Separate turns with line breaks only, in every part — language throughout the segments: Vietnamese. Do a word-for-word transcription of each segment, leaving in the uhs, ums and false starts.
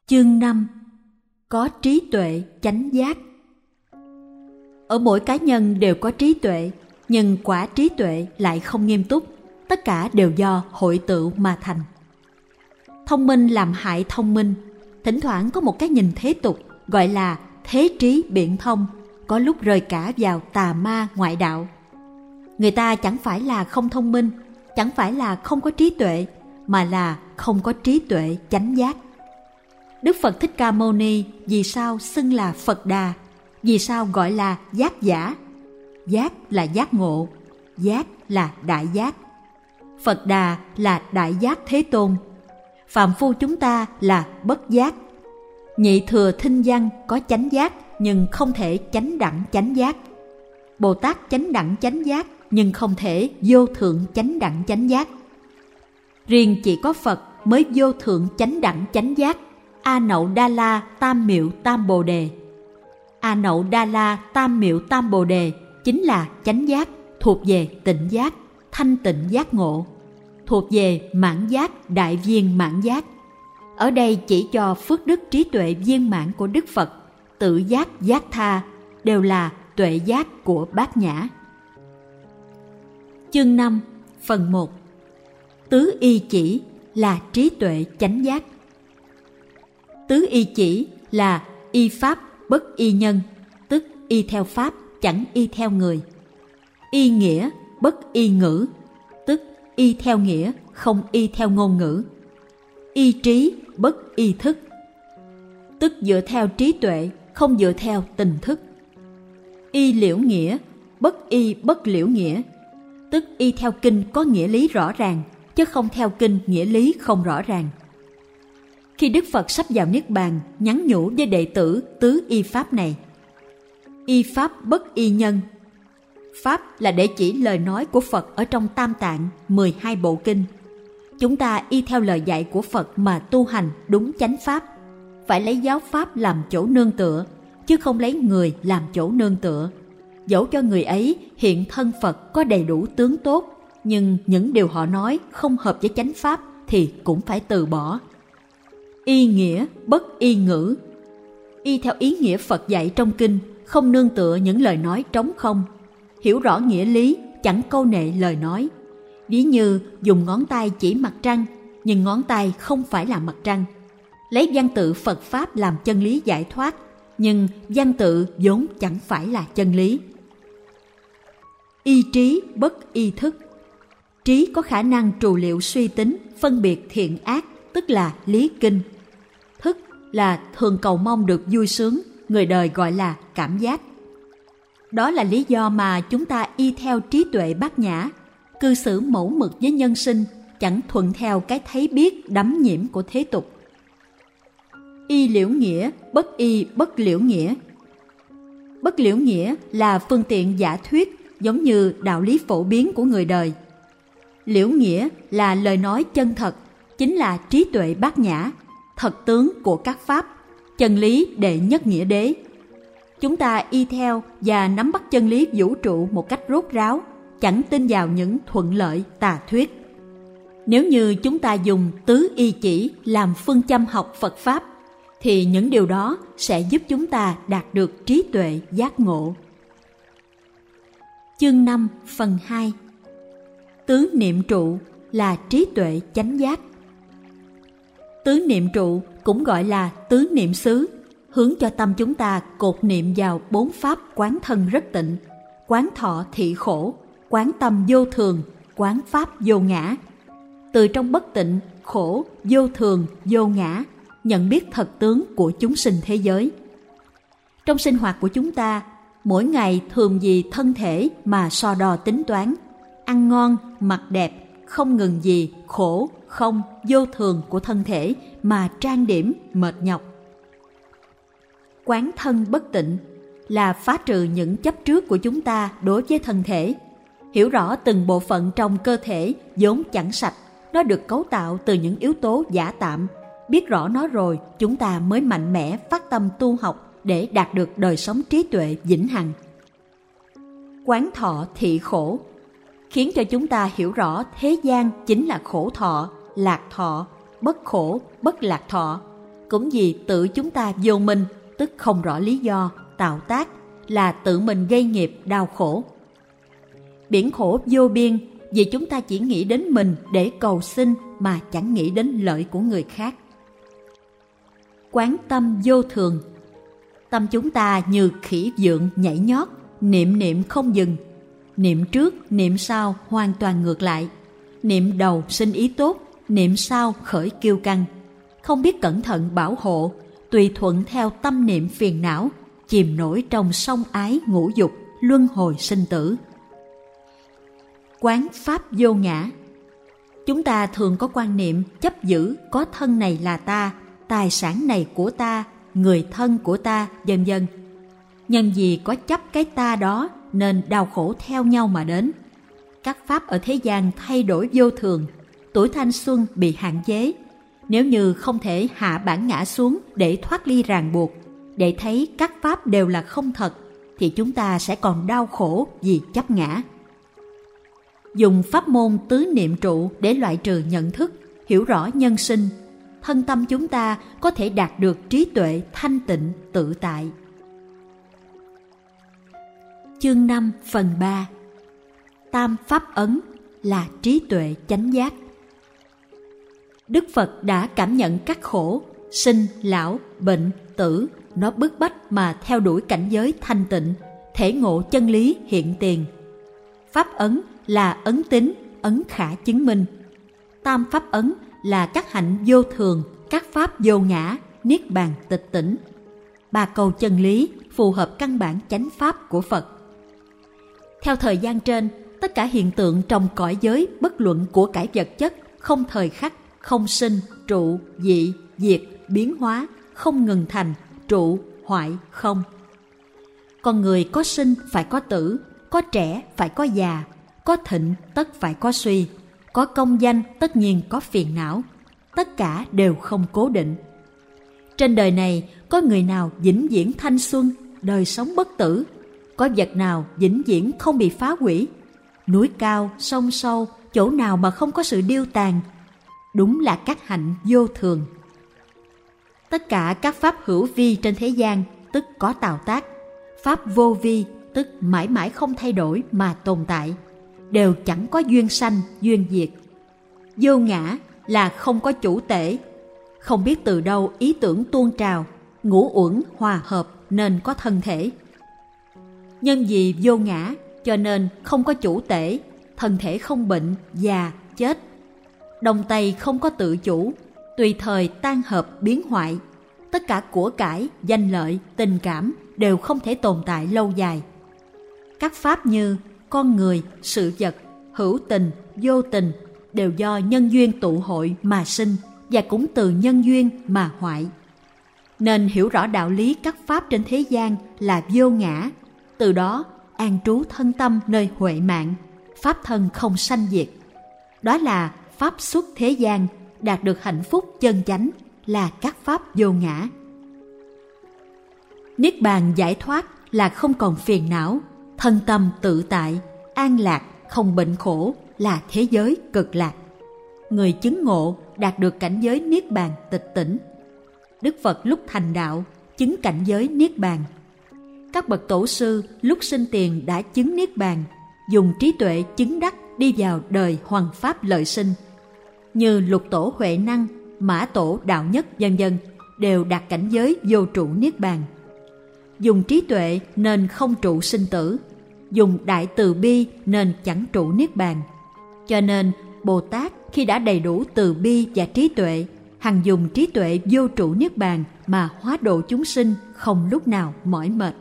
Chương năm. Có trí tuệ chánh giác. Ở mỗi cá nhân đều có trí tuệ, nhưng quả trí tuệ lại không nghiêm túc, tất cả đều do hội tụ mà thành. Thông minh làm hại thông minh, thỉnh thoảng có một cái nhìn thế tục gọi là thế trí biện thông, có lúc rơi cả vào tà ma ngoại đạo. Người ta chẳng phải là không thông minh, chẳng phải là không có trí tuệ, mà là không có trí tuệ chánh giác. Đức Phật Thích Ca Mâu Ni vì sao xưng là Phật Đà? Vì sao gọi là giác giả? Giác là giác ngộ, giác là đại giác. Phật Đà là đại giác Thế Tôn. Phàm phu chúng ta là bất giác. Nhị thừa thinh văn có chánh giác nhưng không thể chánh đẳng chánh giác. Bồ Tát chánh đẳng chánh giác nhưng không thể vô thượng chánh đẳng chánh giác. Riêng chỉ có Phật mới vô thượng chánh đẳng chánh giác. A Nậu Đa La Tam Miệu Tam Bồ Đề. A Nậu Đa La Tam Miệu Tam Bồ Đề chính là chánh giác, thuộc về tịnh giác, thanh tịnh giác ngộ, thuộc về mãn giác, đại viên mãn giác. Ở đây chỉ cho phước đức trí tuệ viên mãn của Đức Phật, tự giác giác tha đều là tuệ giác của Bát Nhã. Chương năm, phần một. Tứ y chỉ là trí tuệ chánh giác. Tứ y chỉ là y pháp bất y nhân, tức y theo pháp chẳng y theo người. Y nghĩa bất y ngữ, tức y theo nghĩa không y theo ngôn ngữ. Y trí bất y thức, tức dựa theo trí tuệ không dựa theo tình thức. Y liễu nghĩa bất y bất liễu nghĩa, tức y theo kinh có nghĩa lý rõ ràng chứ không theo kinh nghĩa lý không rõ ràng. Khi Đức Phật sắp vào Niết Bàn, nhắn nhủ với đệ tử tứ y pháp này. Y pháp bất y nhân. Pháp là để chỉ lời nói của Phật ở trong Tam Tạng, mười hai bộ kinh. Chúng ta y theo lời dạy của Phật mà tu hành đúng chánh pháp, phải lấy giáo pháp làm chỗ nương tựa, chứ không lấy người làm chỗ nương tựa. Dẫu cho người ấy hiện thân Phật có đầy đủ tướng tốt, nhưng những điều họ nói không hợp với chánh pháp thì cũng phải từ bỏ. Y nghĩa bất y ngữ. Y theo ý nghĩa Phật dạy trong kinh, không nương tựa những lời nói trống không. Hiểu rõ nghĩa lý, chẳng câu nệ lời nói. Ví như dùng ngón tay chỉ mặt trăng, nhưng ngón tay không phải là mặt trăng. Lấy văn tự Phật Pháp làm chân lý giải thoát, nhưng văn tự vốn chẳng phải là chân lý. Y trí bất y thức. Trí có khả năng trù liệu suy tính, phân biệt thiện ác, tức là lý kinh. Thức là thường cầu mong được vui sướng, người đời gọi là cảm giác. Đó là lý do mà chúng ta y theo trí tuệ Bát Nhã, cư xử mẫu mực với nhân sinh, chẳng thuận theo cái thấy biết đắm nhiễm của thế tục. Y liễu nghĩa bất y bất liễu nghĩa. Bất liễu nghĩa là phương tiện giả thuyết, giống như đạo lý phổ biến của người đời. Liễu nghĩa là lời nói chân thật, chính là trí tuệ Bát Nhã, thật tướng của các pháp, chân lý đệ nhất nghĩa đế. Chúng ta y theo và nắm bắt chân lý vũ trụ một cách rốt ráo, chẳng tin vào những thuận lợi tà thuyết. Nếu như chúng ta dùng tứ y chỉ làm phương châm học Phật Pháp, thì những điều đó sẽ giúp chúng ta đạt được trí tuệ giác ngộ. Chương năm, phần hai. Tứ niệm trụ là trí tuệ chánh giác. Tứ niệm trụ cũng gọi là tứ niệm xứ, hướng cho tâm chúng ta cột niệm vào bốn pháp quán thân rất tịnh, quán thọ thị khổ, quán tâm vô thường, quán pháp vô ngã. Từ trong bất tịnh, khổ, vô thường, vô ngã, nhận biết thật tướng của chúng sinh thế giới. Trong sinh hoạt của chúng ta, mỗi ngày thường vì thân thể mà so đo tính toán, ăn ngon, mặc đẹp, không ngừng gì khổ, không, vô thường của thân thể mà trang điểm, mệt nhọc. Quán thân bất tịnh là phá trừ những chấp trước của chúng ta đối với thân thể. Hiểu rõ từng bộ phận trong cơ thể vốn chẳng sạch, nó được cấu tạo từ những yếu tố giả tạm. Biết rõ nó rồi, chúng ta mới mạnh mẽ phát tâm tu học để đạt được đời sống trí tuệ vĩnh hằng. Quán thọ thị khổ khiến cho chúng ta hiểu rõ thế gian chính là khổ thọ, lạc thọ, bất khổ, bất lạc thọ. Cũng vì tự chúng ta vô minh, tức không rõ lý do, tạo tác, là tự mình gây nghiệp đau khổ. Biển khổ vô biên vì chúng ta chỉ nghĩ đến mình để cầu xin mà chẳng nghĩ đến lợi của người khác. Quán tâm vô thường. Tâm chúng ta như khỉ vượn nhảy nhót, niệm niệm không dừng. Niệm trước, niệm sau hoàn toàn ngược lại. Niệm đầu sinh ý tốt, niệm sau khởi kiêu căng. Không biết cẩn thận bảo hộ, tùy thuận theo tâm niệm phiền não, chìm nổi trong sông ái ngũ dục, luân hồi sinh tử. Quán pháp vô ngã. Chúng ta thường có quan niệm chấp giữ có thân này là ta, tài sản này của ta, người thân của ta, vân vân. Nhân vì có chấp cái ta đó nên đau khổ theo nhau mà đến. Các pháp ở thế gian thay đổi vô thường, tuổi thanh xuân bị hạn chế. Nếu như không thể hạ bản ngã xuống để thoát ly ràng buộc, để thấy các pháp đều là không thật, thì chúng ta sẽ còn đau khổ vì chấp ngã. Dùng pháp môn tứ niệm trụ để loại trừ nhận thức, hiểu rõ nhân sinh, thân tâm chúng ta có thể đạt được trí tuệ thanh tịnh tự tại. Chương năm phần ba. Tam pháp ấn là trí tuệ chánh giác. Đức Phật đã cảm nhận các khổ, sinh, lão, bệnh, tử, nó bức bách mà theo đuổi cảnh giới thanh tịnh, thể ngộ chân lý hiện tiền. Pháp ấn là ấn tín, ấn khả chứng minh. Tam pháp ấn là các hạnh vô thường, các pháp vô ngã, niết bàn tịch tỉnh. Ba câu chân lý phù hợp căn bản chánh pháp của Phật. Theo thời gian trên, tất cả hiện tượng trong cõi giới bất luận của cải vật chất, không thời khắc, không sinh, trụ, dị, diệt, biến hóa, không ngừng thành, trụ, hoại, không. Con người có sinh phải có tử, có trẻ phải có già, có thịnh tất phải có suy, có công danh tất nhiên có phiền não. Tất cả đều không cố định. Trên đời này có người nào vĩnh viễn thanh xuân, đời sống bất tử? Có vật nào vĩnh viễn không bị phá hủy? Núi cao, sông sâu, chỗ nào mà không có sự điêu tàn? Đúng là các hạnh vô thường. Tất cả các pháp hữu vi trên thế gian, tức có tạo tác. Pháp vô vi, tức mãi mãi không thay đổi mà tồn tại, đều chẳng có duyên sanh, duyên diệt. Vô ngã là không có chủ tể. Không biết từ đâu ý tưởng tuôn trào, ngũ uẩn hòa hợp nên có thân thể. Nhân vì vô ngã cho nên không có chủ tể, thân thể không bệnh, già, chết. Đông tây không có tự chủ, tùy thời tan hợp biến hoại. Tất cả của cải, danh lợi, tình cảm đều không thể tồn tại lâu dài. Các pháp như con người, sự vật, hữu tình, vô tình đều do nhân duyên tụ hội mà sinh và cũng từ nhân duyên mà hoại. Nên hiểu rõ đạo lý các pháp trên thế gian là vô ngã, từ đó an trú thân tâm nơi huệ mạng, pháp thân không sanh diệt. Đó là pháp xuất thế gian, đạt được hạnh phúc chân chánh, là các pháp vô ngã. Niết bàn giải thoát là không còn phiền não, thân tâm tự tại, an lạc, không bệnh khổ, là thế giới cực lạc. Người chứng ngộ đạt được cảnh giới niết bàn tịch tỉnh. Đức Phật lúc thành đạo chứng cảnh giới niết bàn. Các bậc tổ sư lúc sinh tiền đã chứng niết bàn, dùng trí tuệ chứng đắc đi vào đời hoằng pháp lợi sinh. Như Lục Tổ Huệ Năng, Mã Tổ Đạo Nhất vân vân đều đạt cảnh giới vô trụ niết bàn. Dùng trí tuệ nên không trụ sinh tử, dùng đại từ bi nên chẳng trụ niết bàn. Cho nên Bồ Tát khi đã đầy đủ từ bi và trí tuệ, hằng dùng trí tuệ vô trụ niết bàn mà hóa độ chúng sinh không lúc nào mỏi mệt.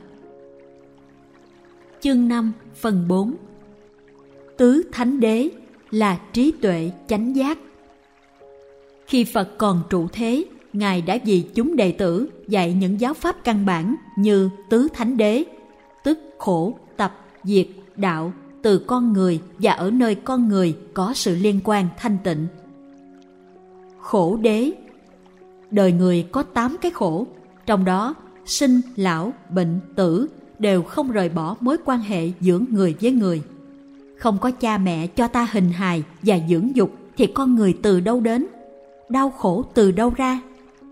Chương năm phần bốn. Tứ Thánh Đế là trí tuệ chánh giác. Khi Phật còn trụ thế, Ngài đã vì chúng đệ tử dạy những giáo pháp căn bản như Tứ Thánh Đế, tức khổ, tập, diệt, đạo, từ con người và ở nơi con người có sự liên quan thanh tịnh. Khổ đế. Đời người có tám cái khổ, trong đó sinh, lão, bệnh, tử đều không rời bỏ mối quan hệ giữa người với người. Không có cha mẹ cho ta hình hài và dưỡng dục thì con người từ đâu đến? Đau khổ từ đâu ra?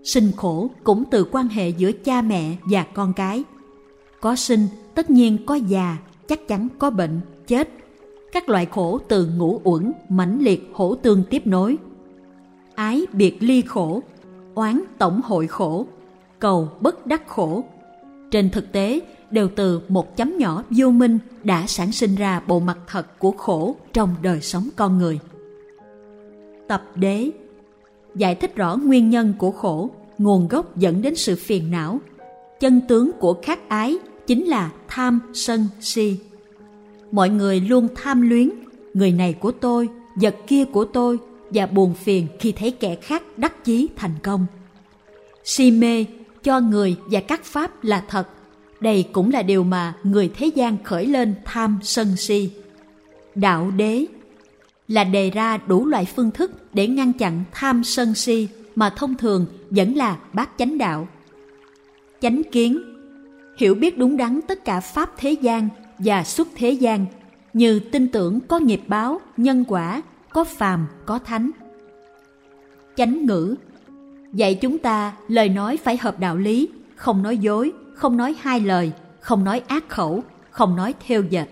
Sinh khổ cũng từ quan hệ giữa cha mẹ và con cái. Có sinh, tất nhiên có già, chắc chắn có bệnh, chết. Các loại khổ từ ngũ uẩn, mãnh liệt hổ tương tiếp nối. Ái biệt ly khổ, oán tổng hội khổ, cầu bất đắc khổ. Trên thực tế, đều từ một chấm nhỏ vô minh đã sản sinh ra bộ mặt thật của khổ trong đời sống con người. Tập đế giải thích rõ nguyên nhân của khổ, nguồn gốc dẫn đến sự phiền não. Chân tướng của khát ái chính là tham, sân, si. Mọi người luôn tham luyến, người này của tôi, vật kia của tôi, và buồn phiền khi thấy kẻ khác đắc chí thành công. Si mê cho người và các pháp là thật. Đây cũng là điều mà người thế gian khởi lên tham sân si. Đạo đế là đề ra đủ loại phương thức để ngăn chặn tham sân si mà thông thường vẫn là bát chánh đạo. Chánh kiến hiểu biết đúng đắn tất cả pháp thế gian và xuất thế gian, như tin tưởng có nghiệp báo, nhân quả, có phàm, có thánh. Chánh ngữ dạy chúng ta lời nói phải hợp đạo lý, không nói dối, không nói hai lời, không nói ác khẩu, không nói thêu dệt.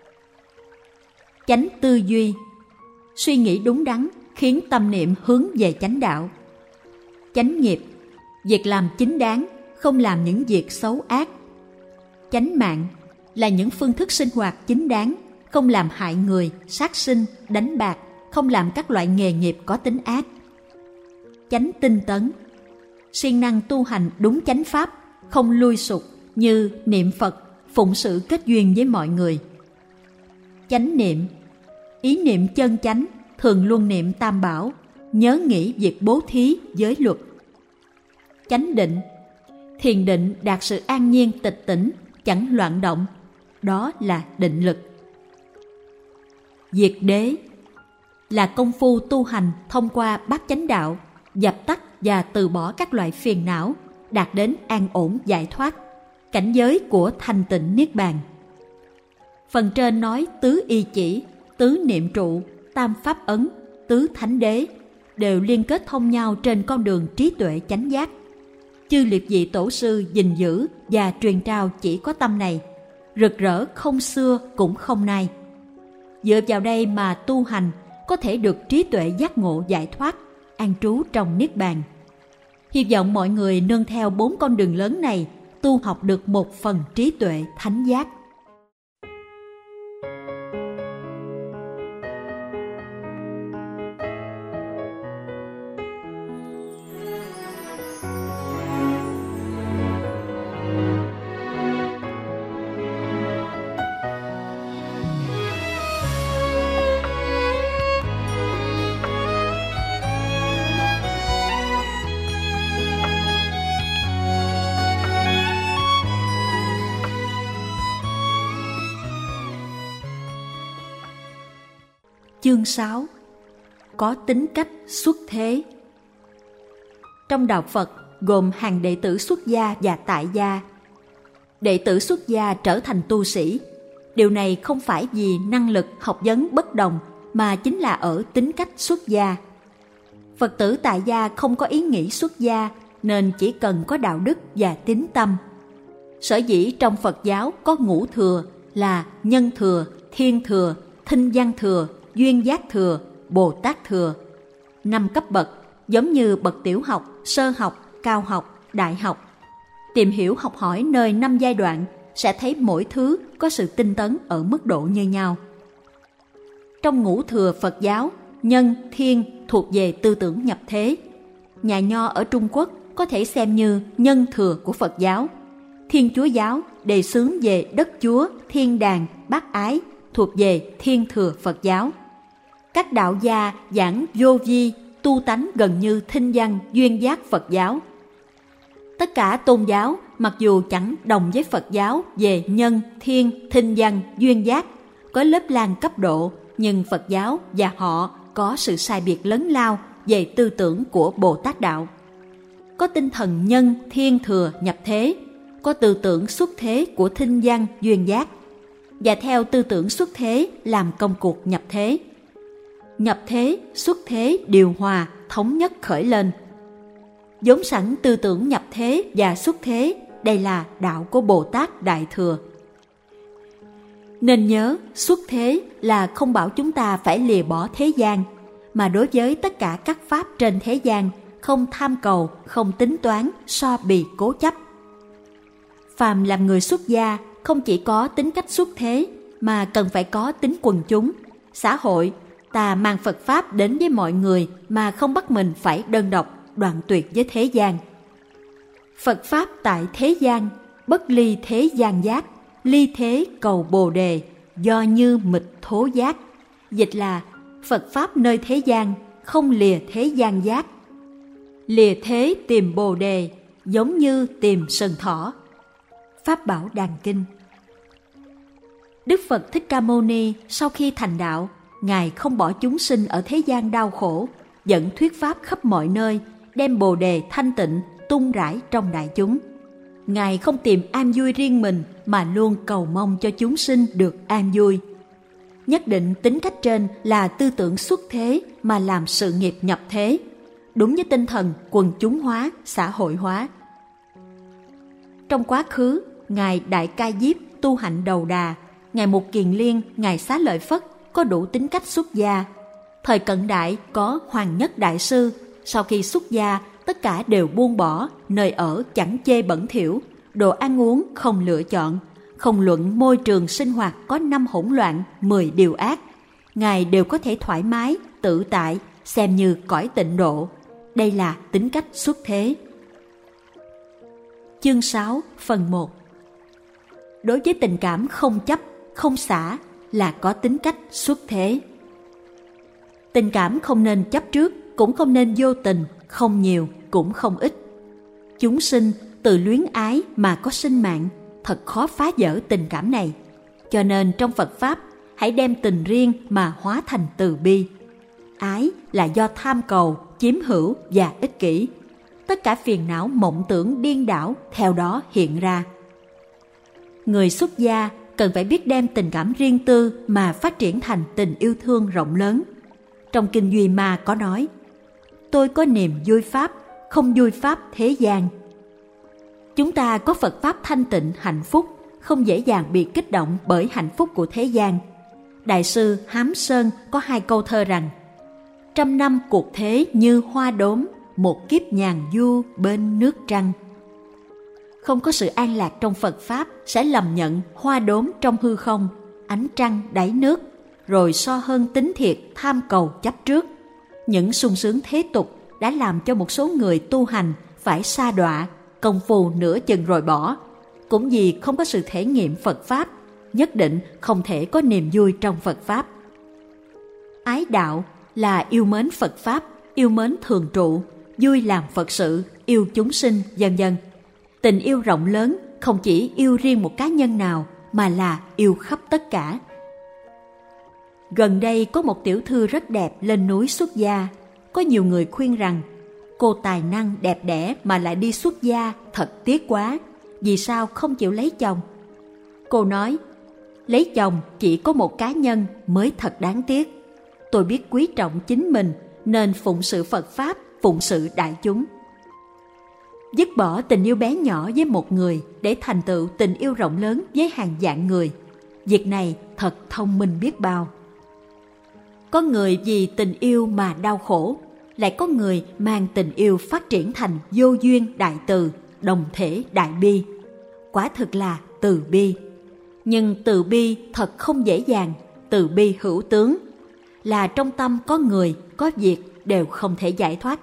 Chánh tư duy suy nghĩ đúng đắn khiến tâm niệm hướng về chánh đạo. Chánh nghiệp việc làm chính đáng, không làm những việc xấu ác. Chánh mạng là những phương thức sinh hoạt chính đáng, không làm hại người, sát sinh, đánh bạc, không làm các loại nghề nghiệp có tính ác. Chánh tinh tấn siêng năng tu hành đúng chánh pháp, không lui sụt như niệm Phật, phụng sự kết duyên với mọi người. Chánh niệm ý niệm chân chánh, thường luân niệm tam bảo, nhớ nghĩ việc bố thí, giới luật. Chánh định thiền định đạt sự an nhiên tịch tỉnh, chẳng loạn động, đó là định lực. Diệt đế là công phu tu hành thông qua bát chánh đạo, dập tắt và từ bỏ các loại phiền não, đạt đến an ổn giải thoát, cảnh giới của thanh tịnh niết bàn. Phần trên nói tứ y chỉ, tứ niệm trụ, tam pháp ấn, tứ thánh đế đều liên kết thông nhau trên con đường trí tuệ chánh giác. Chư liệt vị tổ sư gìn giữ và truyền trao chỉ có tâm này, rực rỡ không xưa cũng không nay. Dựa vào đây mà tu hành có thể được trí tuệ giác ngộ giải thoát, an trú trong niết bàn. Hy vọng mọi người nương theo bốn con đường lớn này, tu học được một phần trí tuệ thánh giác. Chương sáu. Có tính cách xuất thế. Trong đạo Phật gồm hàng đệ tử xuất gia và tại gia. Đệ tử xuất gia trở thành tu sĩ. Điều này không phải vì năng lực học vấn bất đồng, mà chính là ở tính cách xuất gia. Phật tử tại gia không có ý nghĩ xuất gia, nên chỉ cần có đạo đức và tín tâm. Sở dĩ trong Phật giáo có ngũ thừa là nhân thừa, thiên thừa, thinh văn thừa, duyên giác thừa, Bồ Tát thừa. Năm cấp bậc giống như bậc tiểu học, sơ học, cao học, đại học. Tìm hiểu học hỏi nơi năm giai đoạn sẽ thấy mỗi thứ có sự tinh tấn ở mức độ như nhau. Trong ngũ thừa Phật giáo, nhân, thiên thuộc về tư tưởng nhập thế. Nhà Nho ở Trung Quốc có thể xem như nhân thừa của Phật giáo. Thiên Chúa giáo đề xướng về đất Chúa, thiên đàng, bác ái thuộc về thiên thừa Phật giáo. Các đạo gia giảng vô vi, tu tánh gần như thinh văn, duyên giác Phật giáo. Tất cả tôn giáo mặc dù chẳng đồng với Phật giáo về nhân, thiên, thinh văn, duyên giác, có lớp lang cấp độ, nhưng Phật giáo và họ có sự sai biệt lớn lao về tư tưởng của Bồ Tát đạo. Có tinh thần nhân, thiên thừa nhập thế, có tư tưởng xuất thế của thinh văn, duyên giác, và theo tư tưởng xuất thế làm công cuộc nhập thế. Nhập thế, xuất thế điều hòa, thống nhất khởi lên. vốn sẵn tư tưởng nhập thế và xuất thế, đây là đạo của Bồ Tát Đại Thừa. Nên nhớ, xuất thế là không bảo chúng ta phải lìa bỏ thế gian, mà đối với tất cả các pháp trên thế gian, không tham cầu, không tính toán, so bì cố chấp. Phàm làm người xuất gia, không chỉ có tính cách xuất thế, mà cần phải có tính quần chúng, xã hội. Ta mang Phật Pháp đến với mọi người mà không bắt mình phải đơn độc, đoạn tuyệt với thế gian. Phật Pháp tại thế gian, bất ly thế gian giác, ly thế cầu Bồ Đề, do như mịch thố giác. Dịch là Phật Pháp nơi thế gian, không lìa thế gian giác. Lìa thế tìm Bồ Đề, giống như tìm sừng thỏ. Pháp Bảo Đàn Kinh. Đức Phật Thích Ca Mâu Ni sau khi thành đạo, Ngài không bỏ chúng sinh ở thế gian đau khổ, dẫn thuyết pháp khắp mọi nơi, đem Bồ Đề thanh tịnh tung rải trong đại chúng. Ngài không tìm an vui riêng mình, mà luôn cầu mong cho chúng sinh được an vui. Nhất định tính cách trên là tư tưởng xuất thế mà làm sự nghiệp nhập thế, đúng với tinh thần quần chúng hóa, xã hội hóa. Trong quá khứ, Ngài Đại Ca Diếp tu hạnh đầu đà, Ngài Mục Kiền Liên, Ngài Xá Lợi Phất có đủ tính cách xuất gia. Thời cận đại có Hoàng Nhất Đại Sư, sau khi xuất gia tất cả đều buông bỏ, nơi ở chẳng chê bẩn thỉu, đồ ăn uống không lựa chọn, không luận môi trường sinh hoạt có năm hỗn loạn, mười điều ác. Ngài đều có thể thoải mái, tự tại, xem như cõi tịnh độ. Đây là tính cách xuất thế. Chương sáu, phần một. Đối với tình cảm không chấp, không xả là có tính cách xuất thế. Tình cảm không nên chấp trước, cũng không nên vô tình, không nhiều cũng không ít. Chúng sinh từ luyến ái mà có sinh mạng, thật khó phá vỡ tình cảm này. Cho nên trong Phật Pháp, hãy đem tình riêng mà hóa thành từ bi. Ái là do tham cầu, chiếm hữu và ích kỷ. Tất cả phiền não mộng tưởng điên đảo theo đó hiện ra. Người xuất gia cần phải biết đem tình cảm riêng tư mà phát triển thành tình yêu thương rộng lớn. Trong Kinh Duy Ma có nói, tôi có niềm vui Pháp, không vui Pháp thế gian. Chúng ta có Phật Pháp thanh tịnh hạnh phúc, không dễ dàng bị kích động bởi hạnh phúc của thế gian. Đại sư Hám Sơn có hai câu thơ rằng, trăm năm cuộc thế như hoa đốm, một kiếp nhàn du bên nước trăng. Không có sự an lạc trong Phật Pháp sẽ lầm nhận hoa đốm trong hư không, ánh trăng đáy nước, rồi so hơn tính thiệt tham cầu chấp trước. Những sung sướng thế tục đã làm cho một số người tu hành phải sa đọa, công phu nửa chừng rồi bỏ. Cũng vì không có sự thể nghiệm Phật Pháp, nhất định không thể có niềm vui trong Phật Pháp. Ái đạo là yêu mến Phật Pháp, yêu mến thường trụ, vui làm Phật sự, yêu chúng sinh, vân vân. Tình yêu rộng lớn không chỉ yêu riêng một cá nhân nào, mà là yêu khắp tất cả. Gần đây có một tiểu thư rất đẹp lên núi xuất gia. Có nhiều người khuyên rằng, cô tài năng đẹp đẽ mà lại đi xuất gia, thật tiếc quá. Vì sao không chịu lấy chồng? Cô nói, lấy chồng chỉ có một cá nhân mới thật đáng tiếc. Tôi biết quý trọng chính mình nên phụng sự Phật Pháp, phụng sự đại chúng. Dứt bỏ tình yêu bé nhỏ với một người để thành tựu tình yêu rộng lớn với hàng vạn người. Việc này thật thông minh biết bao. Có người vì tình yêu mà đau khổ, lại có người mang tình yêu phát triển thành vô duyên đại từ, đồng thể đại bi. Quả thực là từ bi. Nhưng từ bi thật không dễ dàng, từ bi hữu tướng. Là trong tâm có người, có việc đều không thể giải thoát.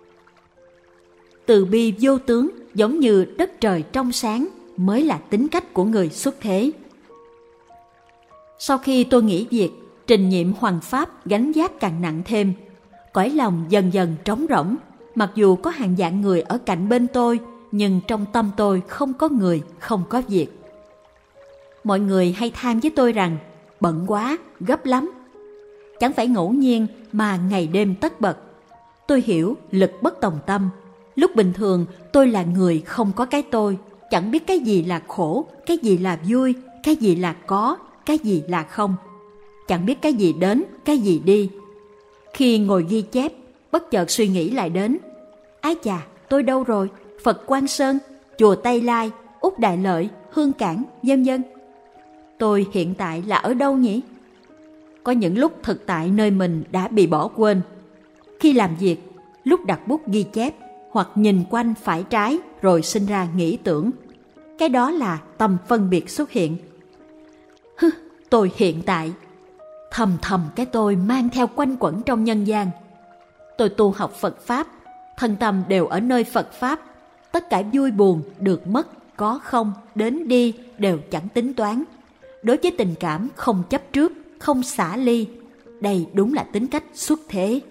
Từ bi vô tướng giống như đất trời trong sáng mới là tính cách của người xuất thế. Sau khi tôi nghỉ việc, trình nhiệm hoằng pháp gánh vác càng nặng thêm. Cõi lòng dần dần trống rỗng, mặc dù có hàng vạn người ở cạnh bên tôi, nhưng trong tâm tôi không có người, không có việc. Mọi người hay than với tôi rằng, bận quá, gấp lắm. Chẳng phải ngẫu nhiên mà ngày đêm tất bật. Tôi hiểu lực bất tòng tâm. Lúc bình thường tôi là người không có cái tôi, chẳng biết cái gì là khổ, cái gì là vui, cái gì là có, cái gì là không. Chẳng biết cái gì đến, cái gì đi. Khi ngồi ghi chép, bất chợt suy nghĩ lại đến, ái chà, tôi đâu rồi? Phật Quang Sơn, chùa Tây Lai, Úc Đại Lợi, Hương Cảng, vân vân. Tôi hiện tại là ở đâu nhỉ? Có những lúc thực tại nơi mình đã bị bỏ quên. Khi làm việc, lúc đặt bút ghi chép, hoặc nhìn quanh phải trái rồi sinh ra nghĩ tưởng. Cái đó là tâm phân biệt xuất hiện. Hứ, tôi hiện tại. Thầm thầm cái tôi mang theo quanh quẩn trong nhân gian. Tôi tu học Phật Pháp, thân tâm đều ở nơi Phật Pháp. Tất cả vui buồn, được mất, có không, đến đi đều chẳng tính toán. Đối với tình cảm không chấp trước, không xả ly. Đây đúng là tính cách xuất thế.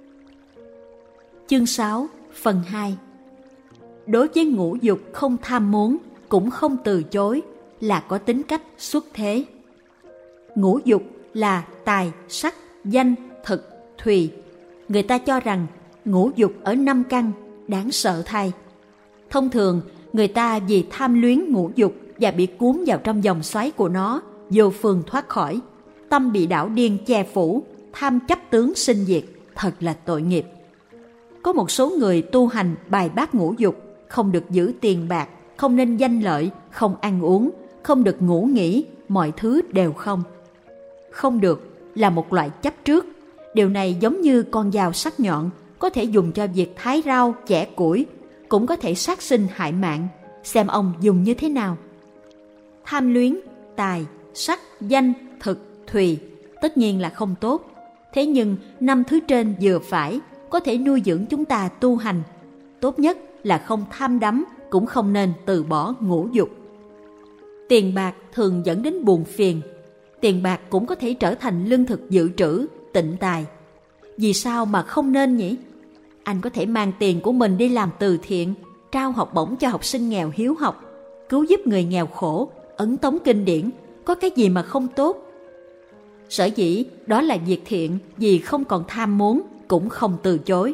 Chương sáu, phần hai. Đối với ngũ dục không tham muốn, cũng không từ chối, là có tính cách xuất thế. Ngũ dục là tài, sắc, danh, thực, thùy. Người ta cho rằng ngũ dục ở năm căn, đáng sợ thay. Thông thường, người ta vì tham luyến ngũ dục và bị cuốn vào trong vòng xoáy của nó, vô phương thoát khỏi. Tâm bị đảo điên che phủ, tham chấp tướng sinh diệt, thật là tội nghiệp. Có một số người tu hành bài bác ngũ dục, không được giữ tiền bạc, không nên danh lợi, không ăn uống, không được ngủ nghỉ, mọi thứ đều không. Không được là một loại chấp trước. Điều này giống như con dao sắc nhọn, có thể dùng cho việc thái rau, chẻ củi, cũng có thể sát sinh hại mạng, xem ông dùng như thế nào. Tham luyến, tài, sắc, danh, thực, thùy, tất nhiên là không tốt. Thế nhưng năm thứ trên vừa phải, có thể nuôi dưỡng chúng ta tu hành. Tốt nhất là không tham đắm, cũng không nên từ bỏ ngũ dục. Tiền bạc thường dẫn đến buồn phiền. Tiền bạc cũng có thể trở thành lương thực dự trữ, tịnh tài. Vì sao mà không nên nhỉ? Anh có thể mang tiền của mình đi làm từ thiện, trao học bổng cho học sinh nghèo hiếu học, cứu giúp người nghèo khổ, ấn tống kinh điển, có cái gì mà không tốt? Sở dĩ đó là việc thiện, vì không còn tham muốn, cũng không từ chối.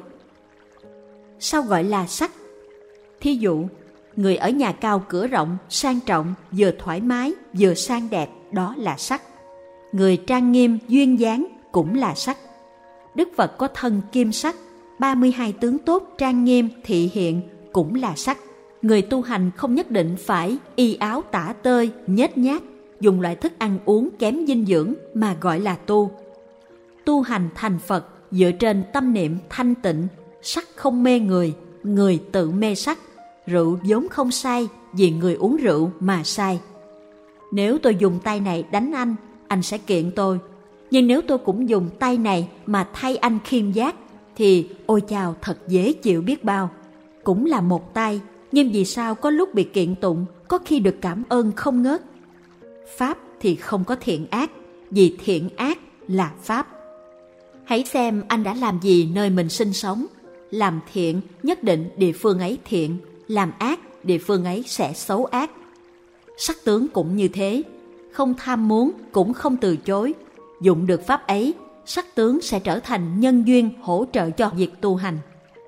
Sao gọi là sắc? Thí dụ, người ở nhà cao cửa rộng, sang trọng, vừa thoải mái, vừa sang đẹp, đó là sắc. Người trang nghiêm, duyên dáng cũng là sắc. Đức Phật có thân kim sắc, ba mươi hai tướng tốt trang nghiêm, thị hiện cũng là sắc. Người tu hành không nhất định phải y áo tả tơi, nhếch nhác, dùng loại thức ăn uống kém dinh dưỡng mà gọi là tu. Tu hành thành Phật dựa trên tâm niệm thanh tịnh, sắc không mê người, người tự mê sắc. Rượu vốn không sai, vì người uống rượu mà sai. Nếu tôi dùng tay này đánh anh, anh sẽ kiện tôi. Nhưng nếu tôi cũng dùng tay này mà thay anh khiêm giác, thì ôi chào thật dễ chịu biết bao. Cũng là một tay, nhưng vì sao có lúc bị kiện tụng, có khi được cảm ơn không ngớt. Pháp thì không có thiện ác, vì thiện ác là Pháp. Hãy xem anh đã làm gì nơi mình sinh sống. Làm thiện nhất định địa phương ấy thiện, làm ác địa phương ấy sẽ xấu ác. Sắc tướng cũng như thế, không tham muốn cũng không từ chối. Dụng được pháp ấy, sắc tướng sẽ trở thành nhân duyên hỗ trợ cho việc tu hành.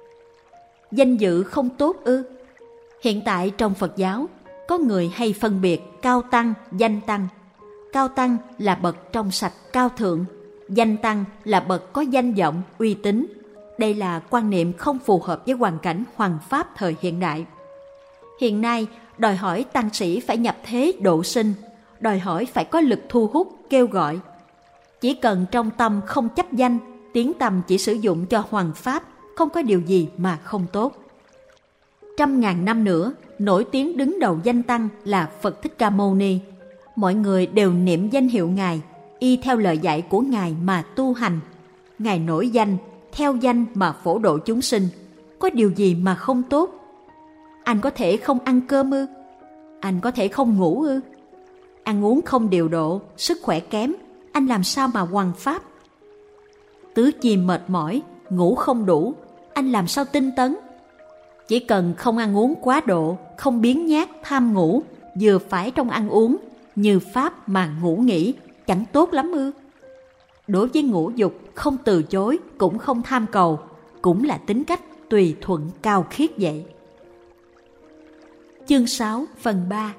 Danh dự không tốt ư? Hiện tại trong Phật giáo, có người hay phân biệt cao tăng, danh tăng. Cao tăng là bậc trong sạch, cao thượng. Danh tăng là bậc có danh vọng, uy tín. Đây là quan niệm không phù hợp với hoàn cảnh hoằng pháp thời hiện đại. Hiện nay, đòi hỏi tăng sĩ phải nhập thế độ sinh, đòi hỏi phải có lực thu hút, kêu gọi. Chỉ cần trong tâm không chấp danh, tiếng tăm chỉ sử dụng cho hoằng pháp, không có điều gì mà không tốt. Trăm ngàn năm nữa, nổi tiếng đứng đầu danh tăng là Phật Thích Ca Mâu Ni. Mọi người đều niệm danh hiệu Ngài, y theo lời dạy của Ngài mà tu hành. Ngài nổi danh, theo danh mà phổ độ chúng sinh. Có điều gì mà không tốt? Anh có thể không ăn cơm ư? Anh có thể không ngủ ư? Ăn uống không điều độ, sức khỏe kém, anh làm sao mà hoằng pháp? Tứ chi mệt mỏi, ngủ không đủ, anh làm sao tinh tấn? Chỉ cần không ăn uống quá độ, không biếng nhác tham ngủ, vừa phải trong ăn uống, như pháp mà ngủ nghỉ, chẳng tốt lắm ư? Đối với ngũ dục, không từ chối, cũng không tham cầu, cũng là tính cách tùy thuận cao khiết vậy. Chương sáu phần ba.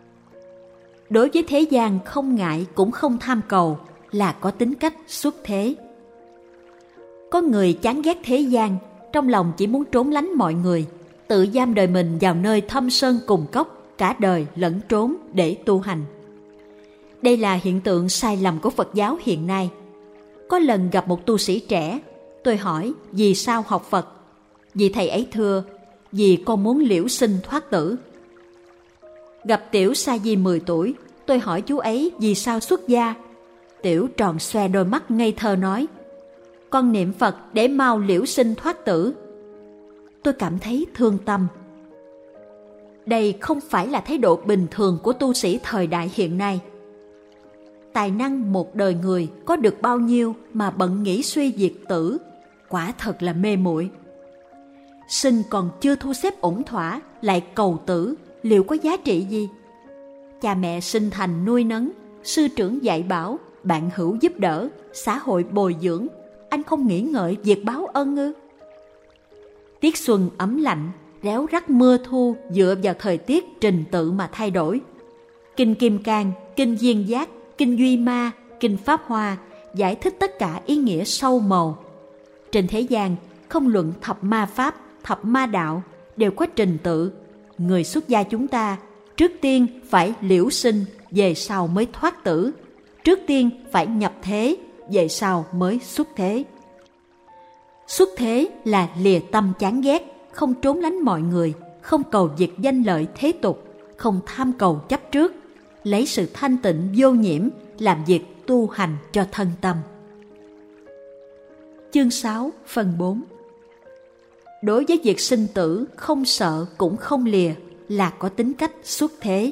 Đối với thế gian không ngại cũng không tham cầu, là có tính cách xuất thế. Có người chán ghét thế gian, trong lòng chỉ muốn trốn lánh mọi người. tự giam đời mình vào nơi thâm sơn cùng cốc, cả đời lẫn trốn để tu hành. Đây là hiện tượng sai lầm của Phật giáo hiện nay. Có lần gặp một tu sĩ trẻ, tôi hỏi vì sao học Phật. Vị thầy ấy thưa, vì con muốn liễu sinh thoát tử. Gặp Tiểu Sa Di mười tuổi, tôi hỏi chú ấy vì sao xuất gia. Tiểu tròn xoe đôi mắt ngây thơ nói, con niệm Phật để mau liễu sinh thoát tử. Tôi cảm thấy thương tâm. Đây không phải là thái độ bình thường của tu sĩ thời đại hiện nay. Tài năng một đời người có được bao nhiêu mà bận nghĩ suy diệt tử, quả thật là mê muội. Sinh còn chưa thu xếp ổn thỏa, lại cầu tử, liệu có giá trị gì? Cha mẹ sinh thành nuôi nấng, sư trưởng dạy bảo, bạn hữu giúp đỡ, xã hội bồi dưỡng, anh không nghĩ ngợi việc báo ân ư? Tiết xuân ấm lạnh, réo rắt mưa thu dựa vào thời tiết trình tự mà thay đổi. Kinh Kim Cang, Kinh Duyên Giác, Kinh Duy Ma, Kinh Pháp Hoa giải thích tất cả ý nghĩa sâu màu. Trên thế gian, không luận thập ma pháp, thập ma đạo, đều có trình tự. Người xuất gia chúng ta, trước tiên phải liễu sinh, về sau mới thoát tử. Trước tiên phải nhập thế, về sau mới xuất thế. Xuất thế là lìa tâm chán ghét, không trốn lánh mọi người, không cầu việc danh lợi thế tục, không tham cầu chấp trước, lấy sự thanh tịnh vô nhiễm làm việc tu hành cho thân tâm. Chương sáu, phần bốn. Đối với việc sinh tử không sợ cũng không lìa là có tính cách xuất thế.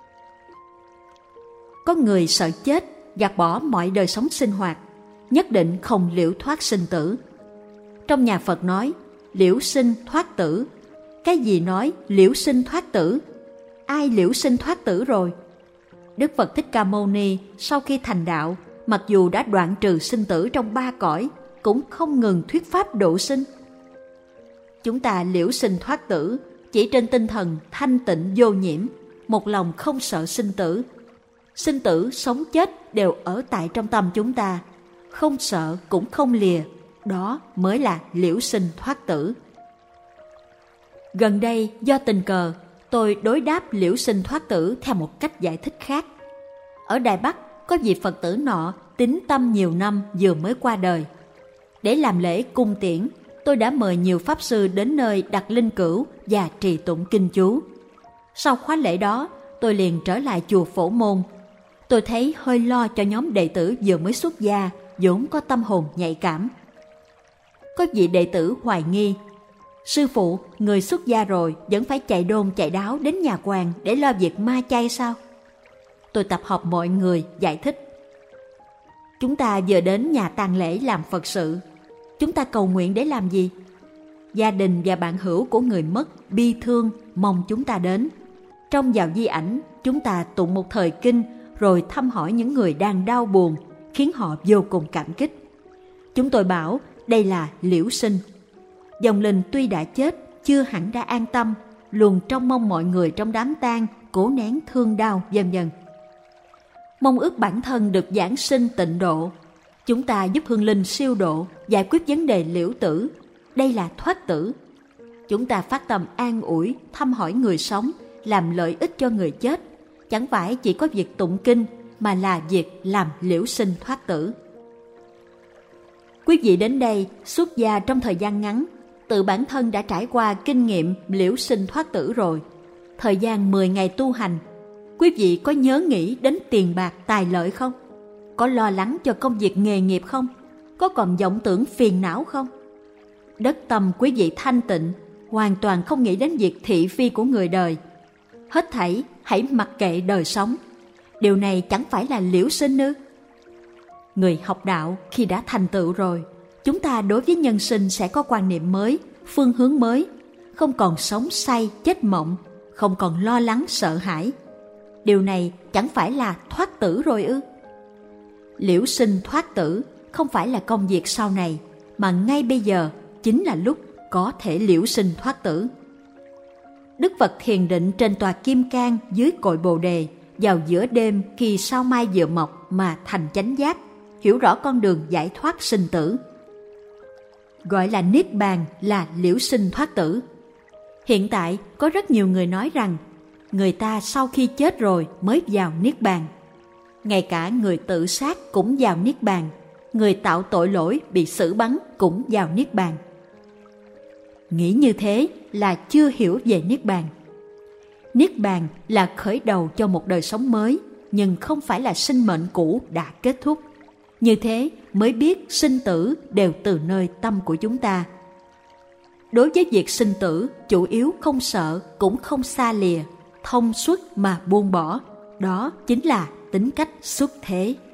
Có người sợ chết, gạt bỏ mọi đời sống sinh hoạt, nhất định không liễu thoát sinh tử. Trong nhà Phật nói liễu sinh thoát tử. Cái gì nói liễu sinh thoát tử? Ai liễu sinh thoát tử rồi? Đức Phật Thích Ca Mâu Ni sau khi thành đạo, mặc dù đã đoạn trừ sinh tử trong ba cõi, cũng không ngừng thuyết pháp độ sinh. Chúng ta liễu sinh thoát tử chỉ trên tinh thần thanh tịnh vô nhiễm, một lòng không sợ sinh tử. Sinh tử sống chết đều ở tại trong tâm chúng ta, không sợ cũng không lìa, đó mới là liễu sinh thoát tử. Gần đây do tình cờ, tôi đối đáp liễu sinh thoát tử theo một cách giải thích khác. Ở Đài Bắc có vị Phật tử nọ tín tâm nhiều năm vừa mới qua đời. Để làm lễ cung tiễn, tôi đã mời nhiều pháp sư đến nơi đặt linh cữu và trì tụng kinh chú. Sau khóa lễ đó, tôi liền trở lại chùa Phổ Môn. Tôi thấy hơi lo cho nhóm đệ tử vừa mới xuất gia, vốn có tâm hồn nhạy cảm. Có vị đệ tử hoài nghi, sư phụ, người xuất gia rồi vẫn phải chạy đôn chạy đáo đến nhà quan để lo việc ma chay sao? Tôi tập hợp mọi người giải thích. Chúng ta vừa đến nhà tang lễ làm Phật sự. Chúng ta cầu nguyện để làm gì? Gia đình và bạn hữu của người mất bi thương mong chúng ta đến. Trong vào di ảnh, chúng ta tụng một thời kinh rồi thăm hỏi những người đang đau buồn, khiến họ vô cùng cảm kích. Chúng tôi bảo đây là liễu sinh. Dòng linh tuy đã chết, chưa hẳn đã an tâm, luôn trông mong mọi người trong đám tang cố nén thương đau, vân vân. Mong ước bản thân được giảng sinh tịnh độ. Chúng ta giúp hương linh siêu độ, giải quyết vấn đề liễu tử. Đây là thoát tử. Chúng ta phát tâm an ủi, thăm hỏi người sống, làm lợi ích cho người chết. Chẳng phải chỉ có việc tụng kinh, mà là việc làm liễu sinh thoát tử. Quý vị đến đây xuất gia trong thời gian ngắn, tự bản thân đã trải qua kinh nghiệm liễu sinh thoát tử rồi. Thời gian mười ngày tu hành, quý vị có nhớ nghĩ đến tiền bạc tài lợi không? Có lo lắng cho công việc nghề nghiệp không? Có còn vọng tưởng phiền não không? Đất tâm quý vị thanh tịnh, hoàn toàn không nghĩ đến việc thị phi của người đời. Hết thảy hãy mặc kệ đời sống. Điều này chẳng phải là liễu sinh ư? Người học đạo khi đã thành tựu rồi, chúng ta đối với nhân sinh sẽ có quan niệm mới, phương hướng mới, không còn sống say chết mộng, không còn lo lắng sợ hãi. Điều này chẳng phải là thoát tử rồi ư? Liễu sinh thoát tử không phải là công việc sau này, mà ngay bây giờ chính là lúc có thể liễu sinh thoát tử. Đức Phật thiền định trên tòa kim cang dưới cội bồ đề, vào giữa đêm khi sao mai vừa mọc mà thành chánh giác, hiểu rõ con đường giải thoát sinh tử. Gọi là niết bàn là liễu sinh thoát tử. Hiện tại có rất nhiều người nói rằng người ta sau khi chết rồi mới vào Niết Bàn. Ngay cả người tự sát cũng vào Niết Bàn, người tạo tội lỗi bị xử bắn cũng vào Niết Bàn. Nghĩ như thế là chưa hiểu về Niết Bàn. Niết Bàn là khởi đầu cho một đời sống mới, nhưng không phải là sinh mệnh cũ đã kết thúc. Như thế mới biết sinh tử đều từ nơi tâm của chúng ta. Đối với việc sinh tử, chủ yếu không sợ cũng không xa lìa, thông suốt mà buông bỏ. Đó chính là tính cách xuất thế.